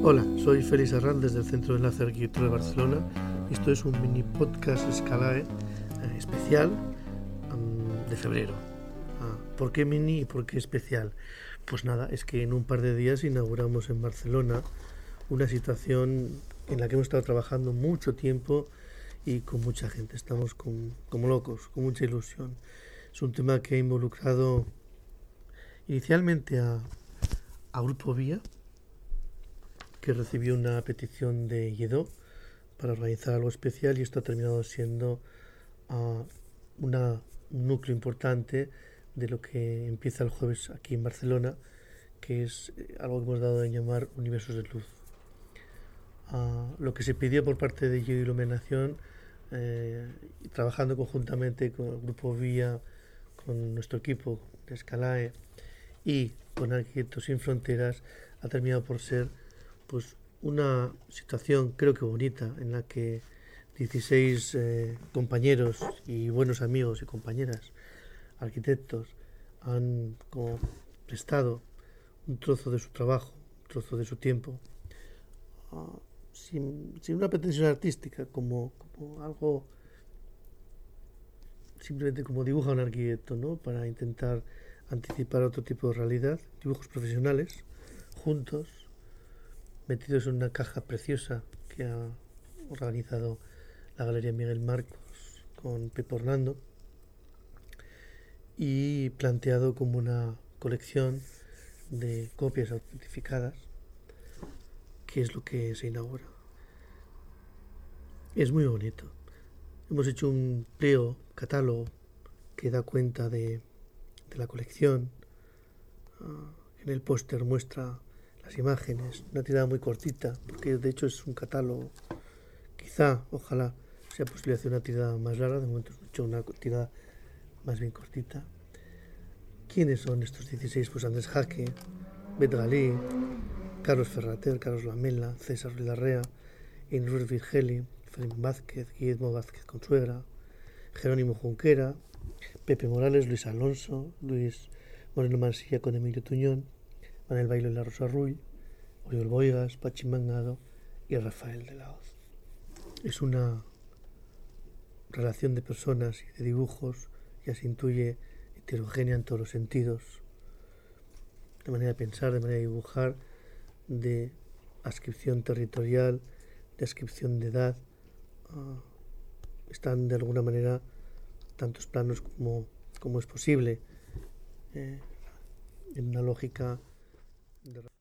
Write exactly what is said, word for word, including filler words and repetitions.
Hola, soy Félix Arranz desde el Centro de Enlace de Arquitectura de Barcelona. Esto es un mini podcast Scalae eh, especial um, de febrero. Ah, ¿Por qué mini y por qué especial? Pues nada, es que en un par de días inauguramos en Barcelona una situación en la que hemos estado trabajando mucho tiempo y con mucha gente. Estamos con, como locos, con mucha ilusión. Es un tema que ha involucrado inicialmente a, a Grupo Vía, que recibió una petición de Lledó para organizar algo especial, y esto ha terminado siendo uh, una, un núcleo importante de lo que empieza el jueves aquí en Barcelona, que es algo que hemos dado a llamar Universos de Luz. Uh, lo que se pidió por parte de Lledó Iluminación, eh, trabajando conjuntamente con el Grupo Vía, con nuestro equipo de Scalae y con Arquitectos Sin Fronteras, ha terminado por ser pues una situación creo que bonita, en la que dieciséis eh, compañeros y buenos amigos y compañeras arquitectos han como prestado un trozo de su trabajo, un trozo de su tiempo, uh, sin, sin una pretensión artística, como, como algo, simplemente como dibuja un arquitecto, ¿no? Para intentar anticipar otro tipo de realidad, dibujos profesionales, juntos, metidos en una caja preciosa que ha organizado la Galería Miguel Marcos con Pepe Orlando, y planteado como una colección de copias autentificadas, que es lo que se inaugura. Es muy bonito. Hemos hecho un pliego, catálogo, que da cuenta de, de la colección. Uh, en el póster muestra las imágenes, una tirada muy cortita, porque de hecho es un catálogo. Quizá, ojalá, sea posible hacer una tirada más larga. De momento hemos hecho una tirada más bien cortita. ¿Quiénes son estos dieciséis? Pues Andrés Jaque, Bet Galí, Carlos Ferrater, Carlos Lamela, César Larrea, Inruz Virgeli, Felipe Vázquez, Guillermo Vázquez Consuegra, Jerónimo Junquera, Pepe Morales, Luis Alonso, Luis Moreno Mansilla con Emilio Tuñón, Manuel Bailo y la Rosa Rull, Oriol Boigas, Pachi Mangado y Rafael de la Hoz. Es una relación de personas y de dibujos, ya se intuye, heterogénea en todos los sentidos, de manera de pensar, de manera de dibujar, de adscripción territorial, de adscripción de edad. Uh, están de alguna manera tantos planos como, como es posible, eh, en una lógica de